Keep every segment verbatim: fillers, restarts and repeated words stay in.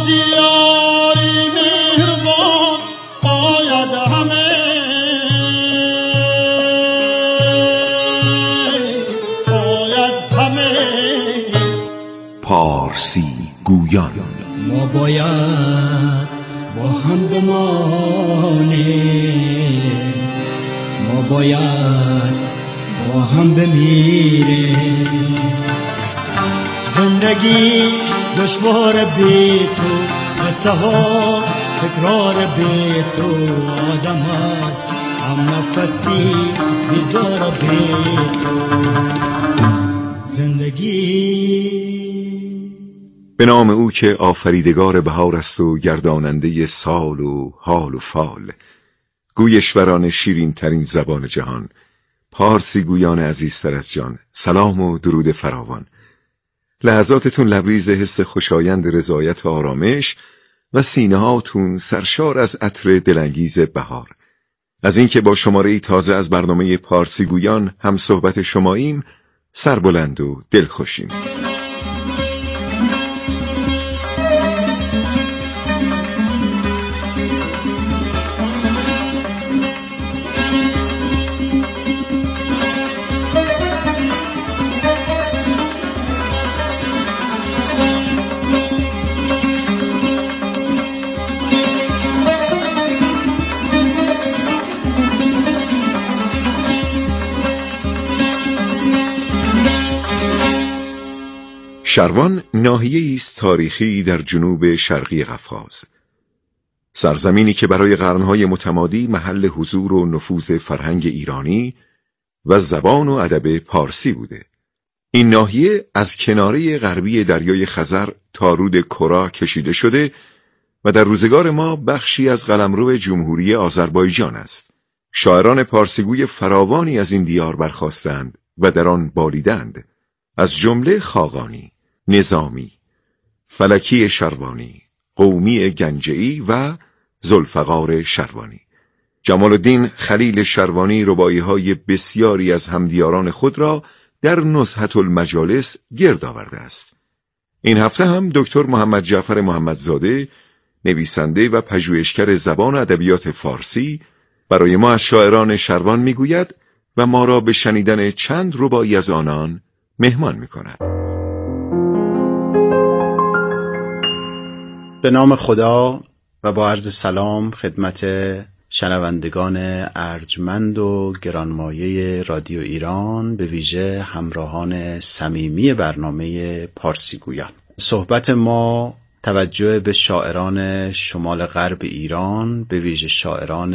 دیاری مهربان باید همه باید همه پارسی گویان. ما باید با هم بمانیم، ما باید با هم بمیریم. زندگی دشوار بی تو، قصه ها تکرار بی تو. آدم هست هم نفسی بیزار بی تو. زندگی به نام او که آفریدگار بهار است و گرداننده سال و حال و فال، گویشوران شیرین ترین زبان جهان، پارسی گویان عزیزتر از جان، سلام و درود فراوان. لحظاتتون لبریز حس خوشایند رضایت و آرامش و سینه هاتون سرشار از عطر دلانگیز بهار. از اینکه با شماره تازه از برنامه پارسی گویان هم صحبت شماییم، سربلند و دلخوشیم. شروان ناحیه‌ای است تاریخی در جنوب شرقی قفقاز، سرزمینی که برای قرنهای متمادی محل حضور و نفوذ فرهنگ ایرانی و زبان و ادب پارسی بوده. این ناحیه از کناره غربی دریای خزر تا رود کرا کشیده شده و در روزگار ما بخشی از قلمرو جمهوری آذربایجان است. شاعران پارسیگوی فراوانی از این دیار برخاستند و در آن بالیدند، از جمله خاقانی، نظامی، فلکی شروانی، قومی گنجه‌ای و ذوالفقار شروانی. جمال الدین خلیل شروانی رباعی‌های بسیاری از همدیاران خود را در نزهة المجالس گرد آورده است. این هفته هم دکتر محمد جعفر محمدزاده، نویسنده و پژوهشگر زبان و ادبیات فارسی، برای ما از شاعران شروان میگوید و ما را به شنیدن چند رباعی از آنان مهمان میکند. به نام خدا و با عرض سلام خدمت شنوندگان ارجمند و گرانمایه رادیو ایران، به ویژه همراهان صمیمی برنامه پارسی گویان. صحبت ما توجه به شاعران شمال غرب ایران، به ویژه شاعران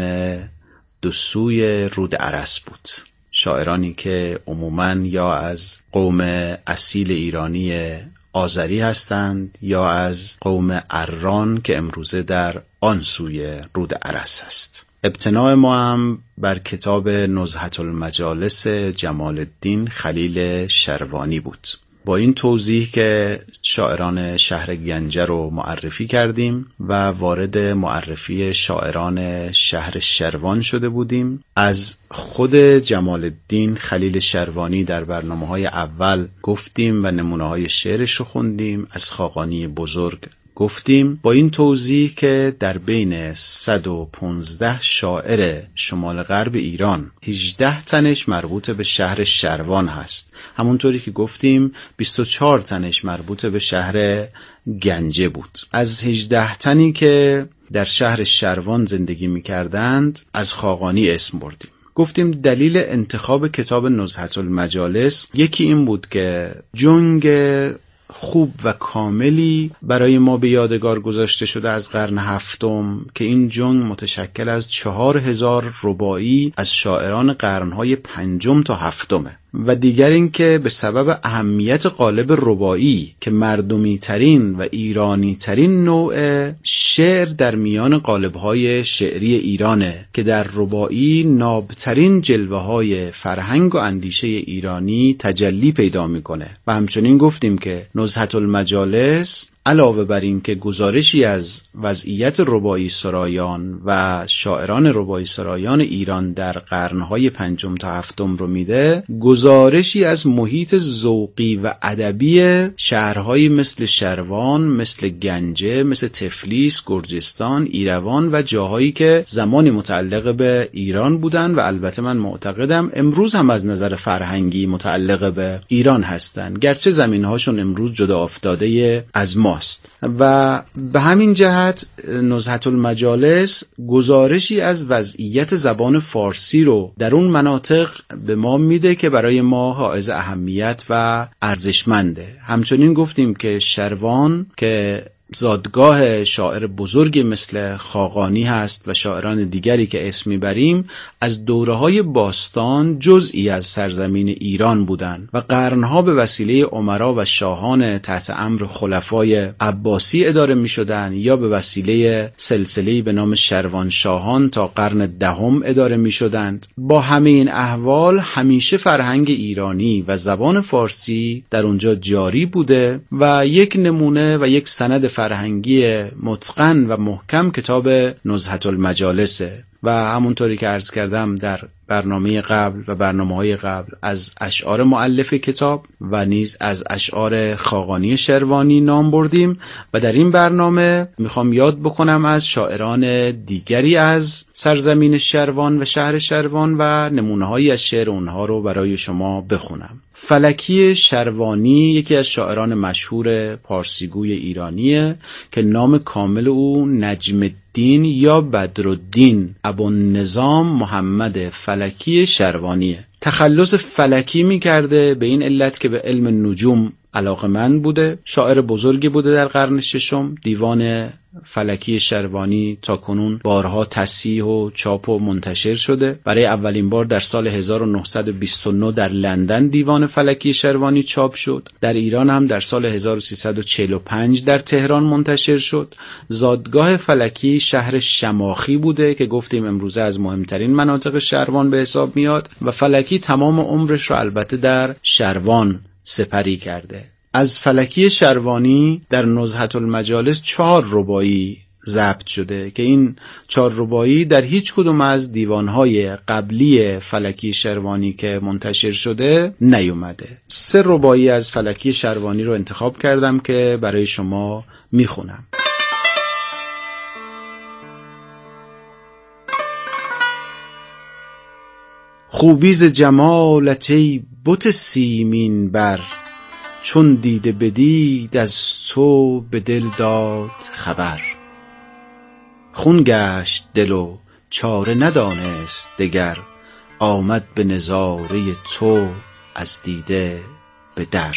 دو سوی رود ارس بود. شاعرانی که عموماً یا از قوم اصیل ایرانی آذری هستند یا از قوم اران که امروزه در آن سوی رود ارس است. ابتناء ما هم بر کتاب نزهة المجالس جمال الدین خلیل شروانی بود. با این توضیح که شاعران شهر گنجه رو معرفی کردیم و وارد معرفی شاعران شهر شروان شده بودیم، از خود جمال الدین خلیل شروانی در برنامه‌های اول گفتیم و نمونه‌های شعرش رو خوندیم، از خاقانی بزرگ گفتیم، با این توضیح که در بین صد و پانزده شاعر شمال غرب ایران هجده تنش مربوط به شهر شروان هست، همونطوری که گفتیم بیست و چهار تنش مربوط به شهر گنجه بود. از هجده تنی که در شهر شروان زندگی می کردند از خاقانی اسم بردیم. گفتیم دلیل انتخاب کتاب نزهة المجالس یکی این بود که جنگ خوب و کاملی برای ما به یادگار گذاشته شده از قرن هفتم که این جنگ متشکل از چهار هزار رباعی از شاعران قرنهای پنجم تا هفتمه، و دیگر این که به سبب اهمیت قالب رباعی که مردمی ترین و ایرانی ترین نوع شعر در میان قالب‌های شعری ایرانه که در رباعی نابترین جلوه های فرهنگ و اندیشه ایرانی تجلی پیدا میکنه. و همچنین گفتیم که نزهة المجالس علاوه بر این که گزارشی از وضعیت رباعی سرایان و شاعران رباعی سرایان ایران در قرنهای پنجم تا هفتم رو میده، گزارشی از محیط ذوقی و ادبی شهرهایی مثل شروان، مثل گنجه، مثل تفلیس، گرجستان، ایروان و جاهایی که زمانی متعلق به ایران بودن و البته من معتقدم امروز هم از نظر فرهنگی متعلق به ایران هستن، گرچه زمینهاشون امروز جدا افتاده از ماست. و به همین جهت نزهة المجالس گزارشی از وضعیت زبان فارسی رو در اون مناطق به ما میده که برای ما حائز اهمیت و ارزشمنده. همچنین گفتیم که شروان که زادگاه شاعر بزرگی مثل خاقانی هست و شاعران دیگری که اسم میبریم، از دوره‌های باستان جزئی از سرزمین ایران بودند و قرنها به وسیله امرا و شاهان تحت امر خلفای عباسی اداره میشدند یا به وسیله سلسله‌ای به نام شروان شاهان تا قرن دهم اداره میشدند. با همه این احوال همیشه فرهنگ ایرانی و زبان فارسی در اونجا جاری بوده و یک نمونه و یک سند فرهنگی متقن و محکم کتاب نزهة المجالسه و همونطوری که عرض کردم در برنامه قبل و برنامه‌های قبل از اشعار مؤلف کتاب و نیز از اشعار خاقانی شروانی نام بردیم و در این برنامه میخوام یاد بکنم از شاعران دیگری از سرزمین شروان و شهر شروان و نمونه‌هایی از شعر اونها رو برای شما بخونم. فلکی شروانی یکی از شاعران مشهور پارسیگوی ایرانیه که نام کامل او نجم الدین یا بدرالدین ابوالنظام محمد فلکی شروانیه. تخلص فلکی می‌کرده به این علت که به علم نجوم علاقه‌مند بوده. شاعر بزرگی بوده در قرن ششم. دیوان فلکی شروانی تا کنون بارها تصحیح و چاپ و منتشر شده. برای اولین بار در سال هزار و نهصد و بیست و نه در لندن دیوان فلکی شروانی چاپ شد. در ایران هم در سال هزار و سیصد و چهل و پنج در تهران منتشر شد. زادگاه فلکی شهر شماخی بوده که گفتیم امروزه از مهمترین مناطق شروان به حساب میاد و فلکی تمام عمرش رو البته در شروان سپری کرده. از فلکی شروانی در نزهة المجالس چهار رباعی ضبط شده که این چهار رباعی در هیچ کدوم از دیوانهای قبلی فلکی شروانی که منتشر شده نیومده. سه رباعی از فلکی شروانی رو انتخاب کردم که برای شما میخونم. خوبی ز جمالت ای بت سیمین بر، چون دیده بدید از تو به دل داد خبر. خون گشت دل و چاره ندانست دگر، آمد به نظاره تو از دیده به در.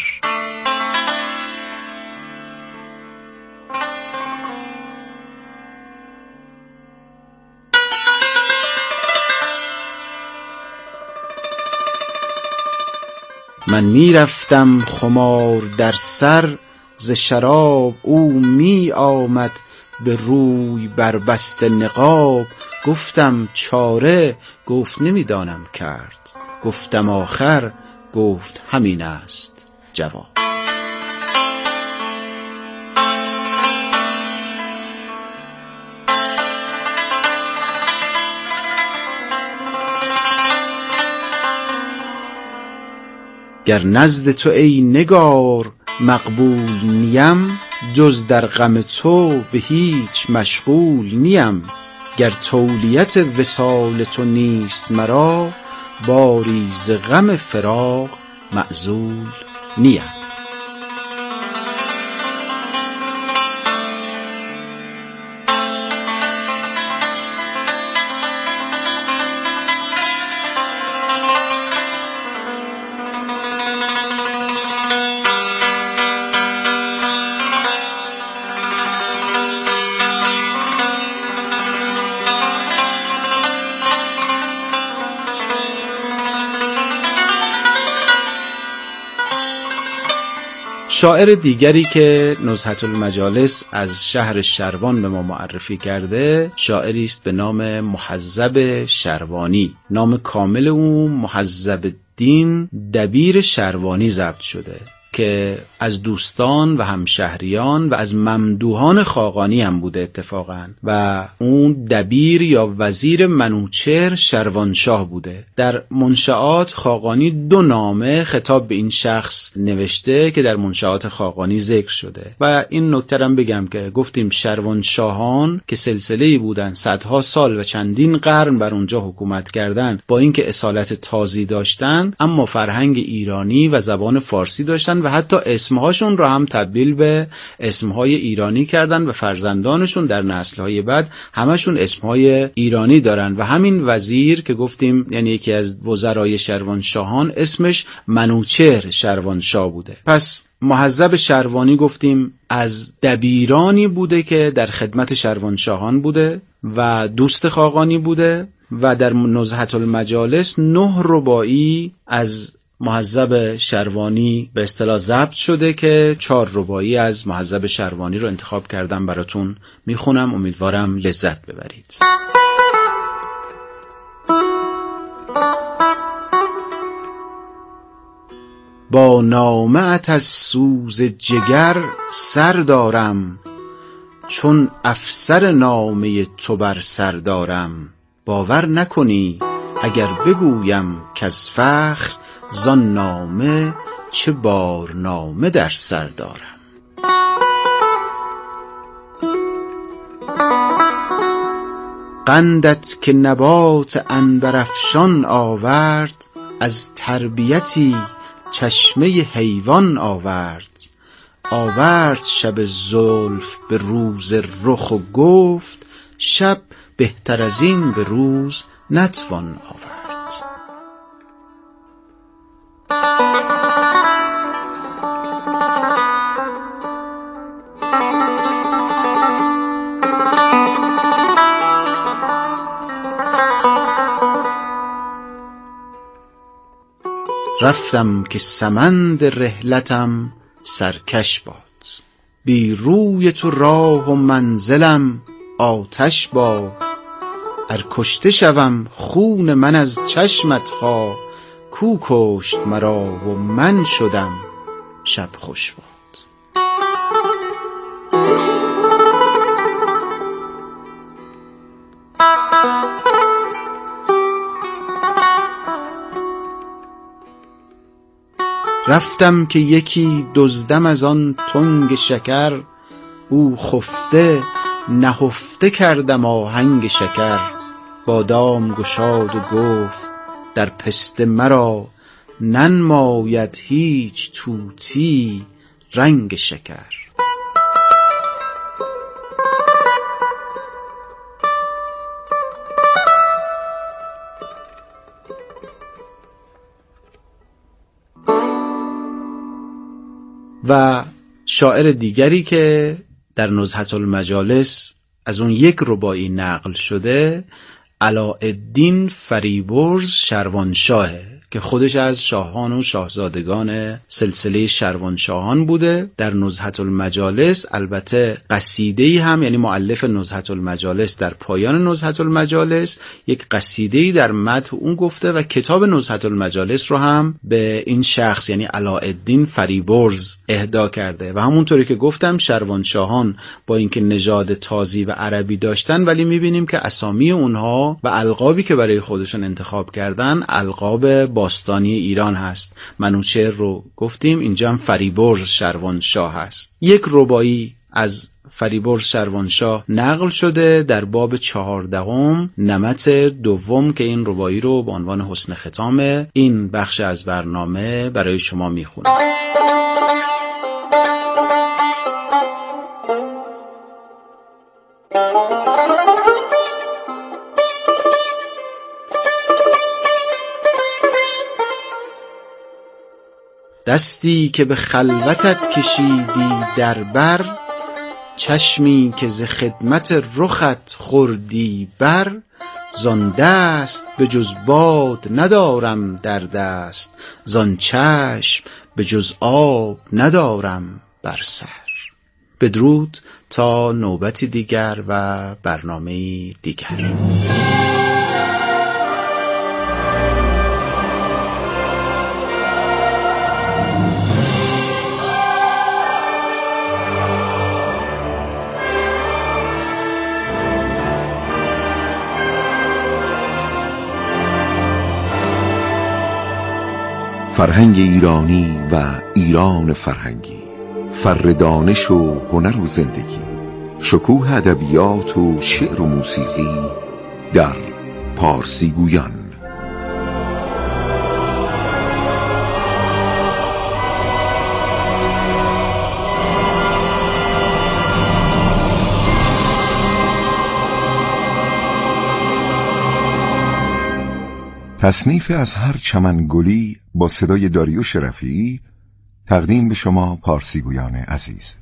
من می رفتم خمار در سر ز شراب، او می آمد به روی بر بسته نقاب. گفتم چاره، گفت نمی دانم کرد. گفتم آخر، گفت همین است جواب. گر نزد تو ای نگار مقبول نیم، جز در غم تو به هیچ مشغول نیم. گر تولیت وصال تو نیست مرا، باری ز غم فراق معزول نیم. شاعر دیگری که نزهة المجالس از شهر شروان به ما معرفی کرده شاعری است به نام محذب شروانی. نام کامل او محذب الدین دبیر شروانی ضبط شده. که از دوستان و همشهریان و از ممدوحان خاقانی هم بوده اتفاقا و اون دبیر یا وزیر منوچهر شروانشاه بوده. در منشآت خاقانی دو نامه خطاب به این شخص نوشته که در منشآت خاقانی ذکر شده و این نکته هم بگم که گفتیم شروانشاهان که سلسله‌ای بودن صدها سال و چندین قرن بر اونجا حکومت کردن، با اینکه اصالت تازی داشتن اما فرهنگ ایرانی و زبان فارسی داشتن و حتی اسمهاشون را هم تبدیل به اسمهای ایرانی کردن و فرزندانشون در نسلهای بعد همشون اسمهای ایرانی دارن و همین وزیر که گفتیم یعنی یکی از وزرای شروانشاهان اسمش منوچهر شروانشاه بوده. پس مهذب شروانی گفتیم از دبیرانی بوده که در خدمت شروانشاهان بوده و دوست خاقانی بوده و در نزهة المجالس نه رباعی از مهذب شروانی به اصطلاح ضبط شده که چهار رباعی از مهذب شروانی رو انتخاب کردم براتون میخونم، امیدوارم لذت ببرید. با نامه‌ات از سوز جگر سر دارم، چون افسر نامه تو بر سر دارم. باور نکنی اگر بگویم که از فخر زان نامه چه بارنامه در سر دارم. قندت که نبات عنبرافشان آورد، از تربیتی چشمه حیوان آورد. آورد شب زلف به روز رخ و گفت، شب بهتر از این به روز نتوان آورد. رفتم که سمند رحلتم سرکش باد، بی روی تو راه و منزلم آتش باد. ار کشته شوم خون من از چشمت خواه، کو کشت مرا و من شدم شب خوش باد. رفتم که یکی دزدم از آن تنگ شکر، او خفته نهفته کردم آهنگ شکر. بادام گشاد و گفت در پسته مرا، ننماید هیچ طوطی رنگ شکر. و شاعر دیگری که در نزهة المجالس از اون یک رباعی نقل شده علاءالدین فریبرز شروانشاهه که خودش از شاهان و شاهزادگان سلسله شروانشاهان بوده. در نزهة المجالس البته قصیده‌ای هم، یعنی مؤلف نزهة المجالس در پایان نزهة المجالس یک قصیده‌ای در مدح اون گفته و کتاب نزهة المجالس رو هم به این شخص یعنی علاءالدین فریبرز اهدا کرده. و همونطوری که گفتم شروانشاهان با اینکه نژاد تازی و عربی داشتن ولی می‌بینیم که اسامی اونها و القابی که برای خودشون انتخاب کردن القاب باستانی ایران هست. منوچهر رو گفتیم، اینجا هم فریبرز شروانشاه هست. یک رباعی از فریبرز شروانشاه نقل شده در باب چهاردهم نمط دوم که این رباعی رو به عنوان حسن ختام این بخش از برنامه برای شما میخونم. دستی که به خلوتت کشیدی در بر، چشمی که ز خدمت رخت خوردی بر. زان دست به جز باد ندارم در دست، زان چشم به جز آب ندارم بر سر. بدرود تا نوبتی دیگر و برنامه دیگر. فرهنگ ایرانی و ایران فرهنگی، فر دانش و هنر و زندگی، شکوه ادبیات و شعر و موسیقی در پارسی گویان. تصنیف از هر چمن گلی با صدای داریوش رفیعی، تقدیم به شما پارسی گویان عزیز.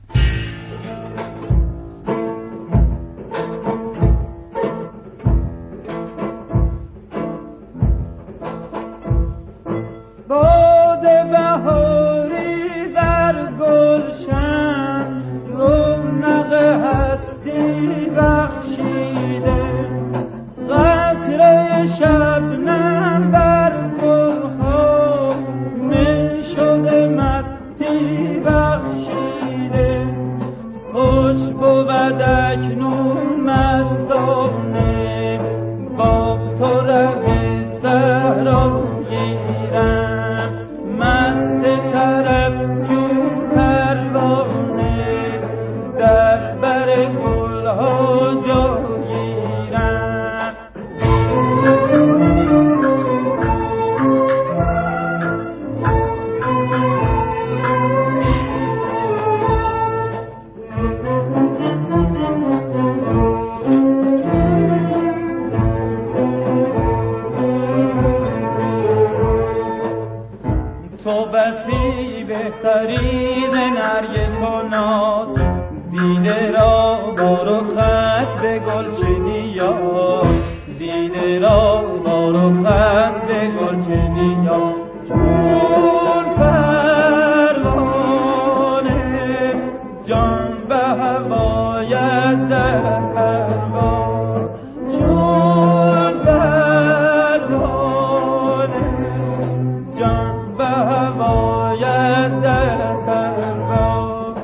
باد بهاری در گلشن رونق هستی بخشیده، قطره شبنم در گلها می شده مستی بخشیده. خوش بود اکنون مستانه با تو ره صحرا گیرم، مست طرب چون پروانه در بر گلها جا گیرم. تو بسی بهتری ز نرگس و ناز، دیده را با رخت به گلچنی یا، دیده را با رخت به گلچنی یا. چون پروانه جان به هوایت در پرواز، چون پروانه جان به هوایت در پرواز.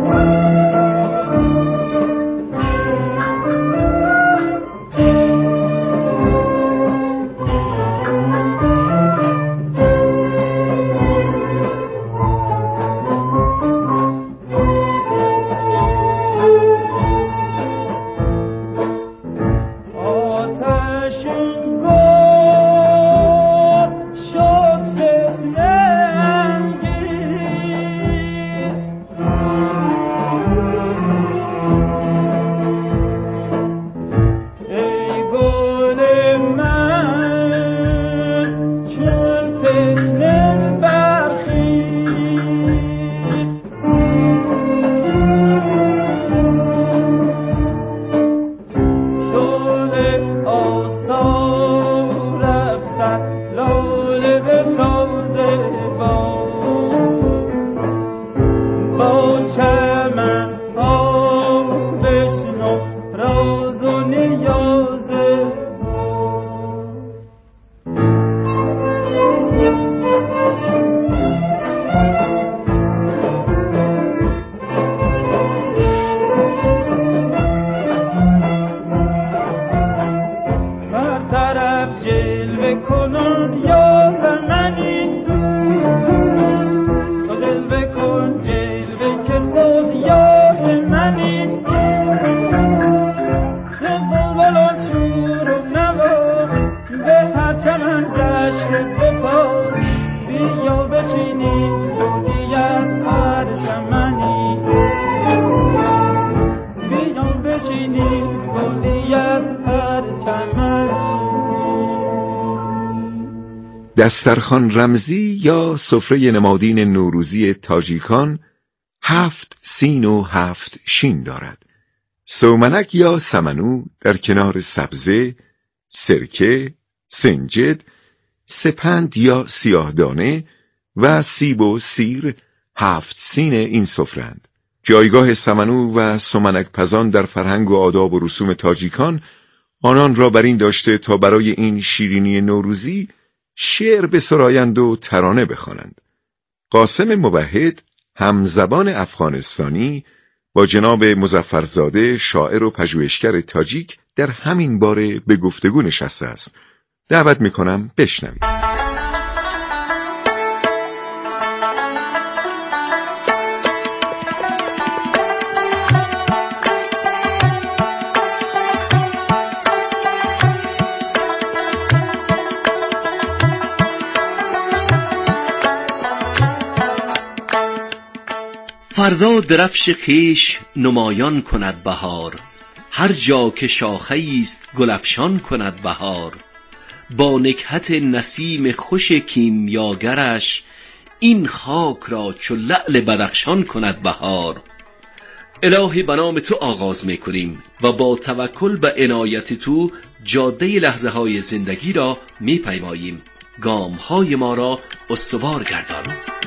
دسترخوان رمزی یا سفره نمادین نوروزی تاجیکان هفت سین و هفت شین دارد. سومنک یا سمنو در کنار سبزه، سرکه، سنجد، سپند یا سیاهدانه و سیب و سیر هفت سین این سفرند. جایگاه سمنو و سومنک پزان در فرهنگ و آداب و رسوم تاجیکان آنان را بر این داشته تا برای این شیرینی نوروزی شعر بسرایند و ترانه بخوانند. قاسم موحد همزبان افغانستانی با جناب مظفرزاده شاعر و پژوهشگر تاجیک در همین باره به گفتگو نشسته است. دعوت میکنم بشنوید. فردا درفش خویش نمایان کند بهار، هر جا که شاخه‌ای است گل افشان کند بهار. با نکهت نسیم خوش کیمیاگرش، این خاک را چو لعل بدخشان کند بهار. الهی به نام تو آغاز می‌کنیم و با توکل به عنایت تو جاده لحظه های زندگی را می‌پیماییم. گام های ما را استوار گردان.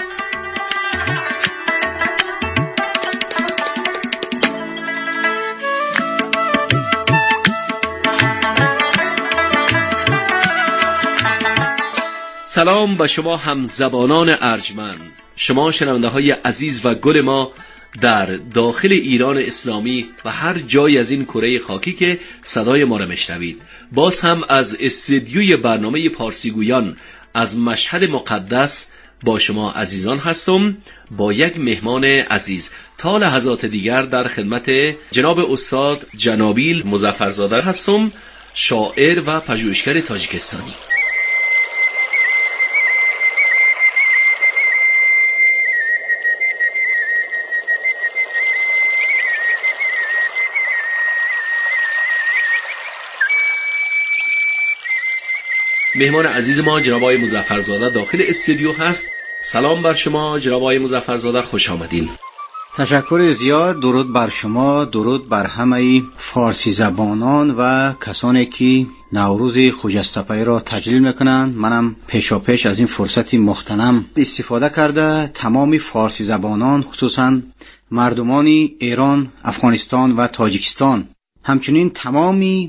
سلام به شما همزبانان ارجمند، شما شنونده های عزیز و گل ما در داخل ایران اسلامی و هر جای از این کره خاکی که صدای ما را میشنوید. باز هم از استودیوی برنامه پارسیگویان از مشهد مقدس با شما عزیزان هستم، با یک مهمان عزیز. تا لحظات دیگر در خدمت جناب استاد جنابیل مظفرزاده هستم، شاعر و پژوهشگر تاجیکستانی. مهمان عزیز ما جناب آقای مظفرزاده داخل استودیو هست. سلام بر شما جناب آقای مظفرزاده، خوش آمدین. تشکر زیاد. درود بر شما، درود بر همه فارسی زبانان و کسانی که نوروز خجسته را تجلیل میکنند. منم پیشا پیش از این فرصتی مغتنم استفاده کرده تمام فارسی زبانان، خصوصا مردمان ایران، افغانستان و تاجیکستان، همچنین تمامی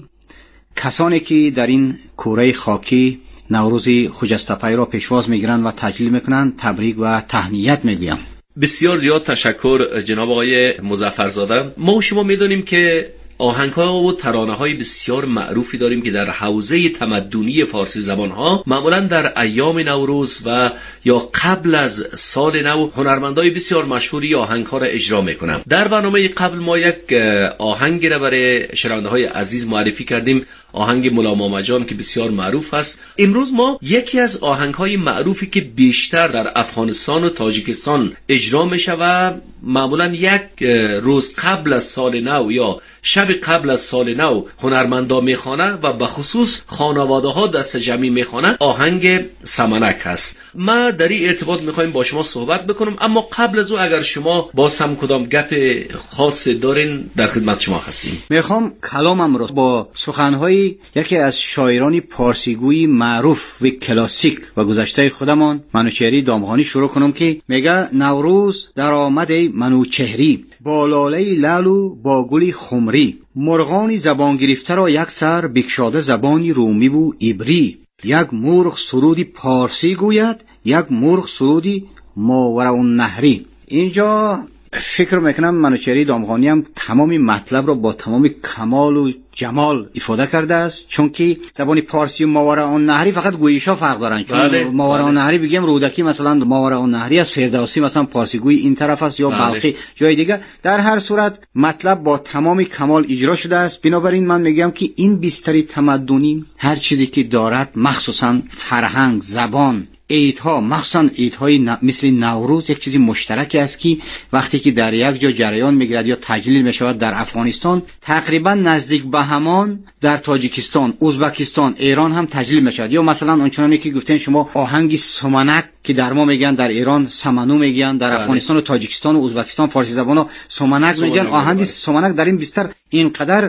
کسانی که در این کوره خاکی نوروز خجسته را پیشواز میگیرند و تجلیل میکنند، تبریک و تهنیت میگویم. بسیار زیاد تشکر جناب آقای مظفرزاده. ما و شما میدونیم که آهنگ‌ها و ترانه‌های بسیار معروفی داریم که در حوزه تمدنی فارسی زبان‌ها معمولاً در ایام نوروز و یا قبل از سال نو هنرمندای بسیار مشهوری آهنگ‌ها را اجرا می‌کنند. در برنامه قبل ما یک آهنگی را برای شنونده‌های عزیز معرفی کردیم، آهنگ مولا مامجان که بسیار معروف است. امروز ما یکی از آهنگ‌های معروفی که بیشتر در افغانستان و تاجیکستان اجرا میشه و معمولاً یک روز قبل از سال نو یا شب قبل از سال نو هنرمندا میخوانه و به خصوص خانواده ها دست جمعی میخوانه، آهنگ سمنک هست. ما در این ارتباط میخوایم با شما صحبت بکنم، اما قبل از او اگر شما باز هم کدام گپ خاص دارین در خدمت شما هستیم. میخوام کلامم رو با سخنهای یکی از شاعران پارسیگویی معروف و کلاسیک و گذشته خودمان منوچهری دامغانی شروع کنم که میگه نوروز در آمد منوچهری، با لاله لالو با گلی خمری، مرغانی زبان گرفته را یک سر بکشاده زبانی رومی و عبری، یک مرغ سرودی پارسی گوید، یک مرغ سرودی ماوراءالنهری. اینجا فکر میکنم منوچهری دامغانی هم تمامی مطلب را با تمامی کمال و جمال ifade کرده است، چون که زبان پارسی و ماوراءالنهری فقط گویشا فرق دارن. چون بله، ماوراءالنهری بگیم رودکی مثلا ماوراءالنهری از فردوسی مثلا پارسی گوی این طرف است یا بله. بلخی جای دیگه. در هر صورت مطلب با تمامی کمال اجرا شده است. بنابراین من میگم که این بستری تمدنی هر چیزی که دارد، مخصوصا فرهنگ، زبان، عیدها، مخصوصا عیدهای ن... مثل نوروز یک چیزی مشترکی است که وقتی که در یک جا جریان میگیرد یا تجلیل میشود در افغانستان، تقریبا نزدیک به همان در تاجیکستان، ازبکستان، ایران هم تجلیل میشود. یا مثلا آنچنانی که گفتین شما آهنگ سمنک که در ما میگن، در ایران سمنو میگن، در افغانستان و تاجیکستان و ازبکستان فارسی زبانا سمنک میگن. آهنگ سمنک در این بستر اینقدر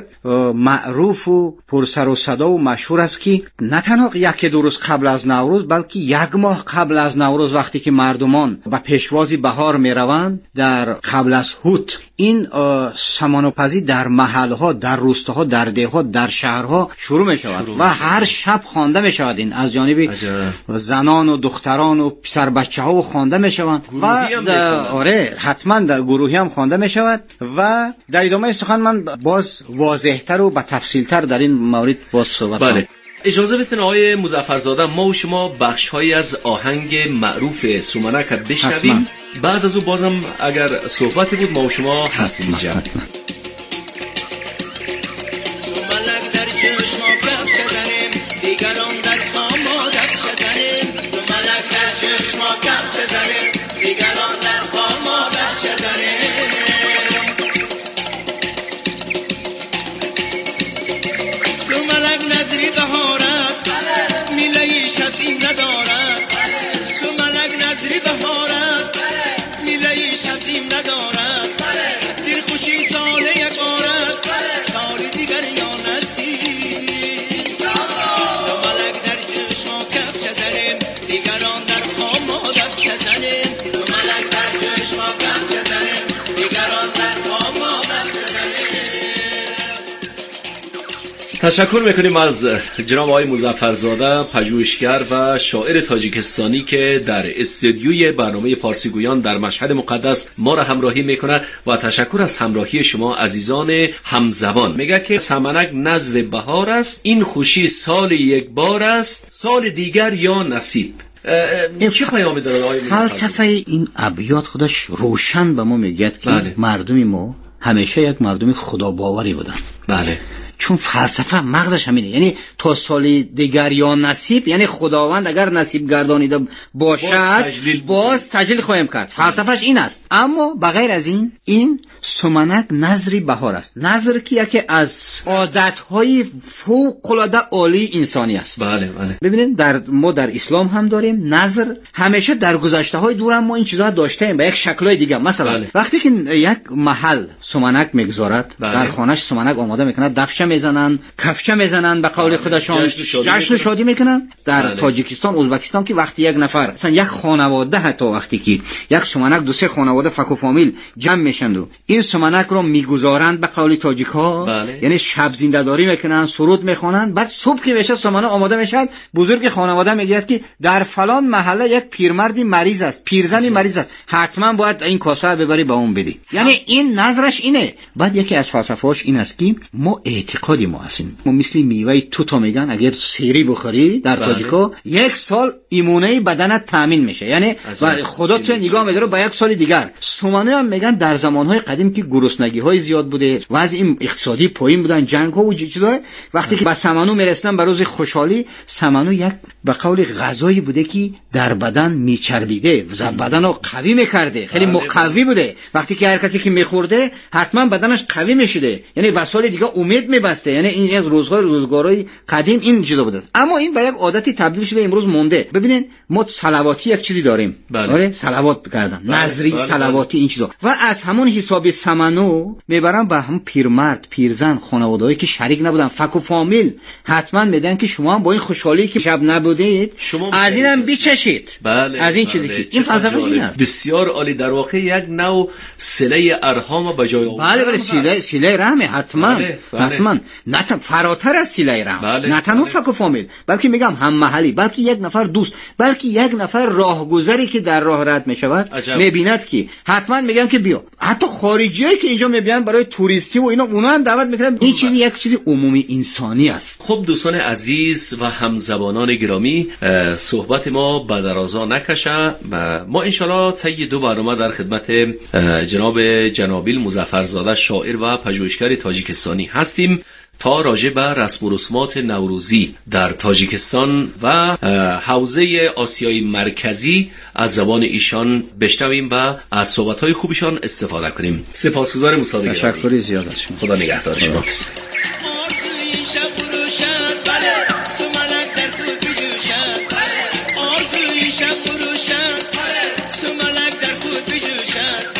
معروف و پرسر و صدا و مشهور است که نه تنها یک دو روز قبل از نوروز، بلکه یک ماه قبل از نوروز وقتی که مردمان به پیشوازی بهار میروند، در قبل از هوت این سمانوپزی در محلها، در روستاها، در دهها، در شهرها شروع می شود و هر شب خوانده می شود. این از جانب زنان و دختران و پسر بچه ها خوانده می شوند و آره حتما در گروهی هم خوانده می شود. و در ادامه سخن من باز واضح‌تر و با تفصیل‌تر در این مورد باز صحبت کنم. بله. اجازه بدین آقای مظفرزاده ما و شما بخش‌هایی از آهنگ معروف سمنک بشنویم، بعد از او بازم اگر صحبتی بود ما و شما هستیم اینجا. سمنک در چشما کفچه زنیم، دیگران در خاما دفچه زنیم. سمنک در چشما کفچه زنیم، دیگران در خاما دفچه زنیم. شب زین ندار است سمنک نظری بهار است میله شب زین ندار است دیر خوشی سال یک بار است سال دیگر یا نصیب سمنک در چشم کف چزنیم دیگران در خام دف چزنیم سمنک در چشم کف چزنیم دیگران در خام دف چزنیم. تشکر میکنیم از جناب آقای مظفرزاده پژوهشگر و شاعر تاجیکستانی که در استودیوی برنامه پارسی گویان در مشهد مقدس ما را همراهی میکنه و تشکر از همراهی شما عزیزان همزبان. میگه که سمنک نذر بهار است این خوشی سال یک بار است سال دیگر یا نصیب. این چی پیامی داره آقای مظفرزاده؟ فلسفه این ابیات خودش روشن به ما میگه که بله. مردم ما همیشه یک مردم خدا باوری بودن. بله. چون فلسفه مغزش همینه، یعنی تا سال دیگر یا نصیب، یعنی خداوند اگر نصیب گردانیده باشد باز تجلیل, باز تجلیل خواهیم کرد. فلسفهش این است. اما بغیر از این این سمنک نظری بهار است. نظر که یکی از عادت‌های فوق‌العاده عالی انسانی است. بله بله. ببینید در ما در اسلام هم داریم نظر. همیشه در گذشته‌های دور هم ما این چیزا داشتیم به یک شکل‌های دیگه. مثلا بله. وقتی که یک محل سمنک میگذارد بله. در خانه‌اش سمنک آماده میکنه، دفچه میزنن، کفچه میزنن، به قول خودشان جشن شادی, جشن شادی میکنن. در بله. تاجیکستان، ازبکستان که وقتی یک نفر مثلا یک خانواده، حتی وقتی که یک سمنک دو سه خانواده فک و فامیل جمع میشن و این سمنک رو میگذارند به قول تاجیک‌ها، بله. یعنی شب زنده‌داری میکنن، سرود میخوانند. بعد صبح که میشه سمنک آماده میشه، بزرگ خانواده میگه که در فلان محله یک پیرمردی مریض است، پیرزنی مریض است، حتما باید این کاسه ببری به اون بدی. یعنی این نظرش اینه. بعد یکی از فلسفه‌اش این است که ما اعتقادی ما هستیم، ما مثل میوه توت میگن اگر سیری بخوری در بله. تاجیکا یک سال ایمونه بدنت تامین میشه. یعنی و خدا تو نگاه میداره به یک سال دیگر. سمنه هم میگن در زمانهای قدیم که گرسنگی های زیاد بوده، وضع اقتصادی پایین بودن، جنگ ها و چیزا، وقتی که به سمنو میرسیدن برای خوشحالی، سمنو یک به قول غذایی بوده که در بدن میچربیده، بدن رو قوی میکرده، خیلی مقوی بوده. وقتی که هر کسی که میخورده حتما بدنش قوی میشده، یعنی به سال دیگه امید میبسته. یعنی این از روزگار روزگارای قدیم این چیزا بوده. اما این به یک عادتی تبدیل شده امروز مونده. ببینین ما صلواتی یک چیزی داریم، آره صلوات کردن، نظری صلواتی این چیزا. و از همون حساب سمنو میبرن به هم پیرمرد، پیرزن، خانواده‌ای که شریک نبودن، فک و فامیل، حتما میدن که شما هم با این خوشحالی که شب نبودید از اینم بچشید. بله. از این بله. چیزی که این فلسفه اینه. بسیار عالی. در واقع یک نوع صله ارحام به جای آوردن. بله بله، صله صله رحم حتما. بله. بله. حتما. نه تن فراتر از صله رحم. بله. نه تنها بله. فک و فامیل، بلکه میگم هم محلی، بلکه یک نفر دوست، بلکه یک نفر راهگذری که در راه رد میشود میبیند که حتما میگم که بیا. حتی خارجیایی که اینجا میبینن برای توریستی و اینا، اونا هم دعوت میکنن. این چیزی یک چیزی عمومی انسانی است. خب دوستان عزیز و همزبانان گرامی، صحبت ما به درازا نکشه. ما انشالله طی دو برنامه در خدمت جناب جنابیل مظفرزاده شاعر و پژوهشگر تاجیکستانی هستیم تا راجع به رسم و رسومات نوروزی در تاجیکستان و حوزه آسیای مرکزی از زبان ایشان بشنویم و از صحبت‌های خوبشان استفاده کنیم. سپاسگزارم استاد گرامی. تشکر زیاد از شما. خدا نگهدار شما. آرزوی شب فروشد، بله سمنک در خود بجوشد، بله آرزوی شب فروشد، بله سمنک در خود بجوشد.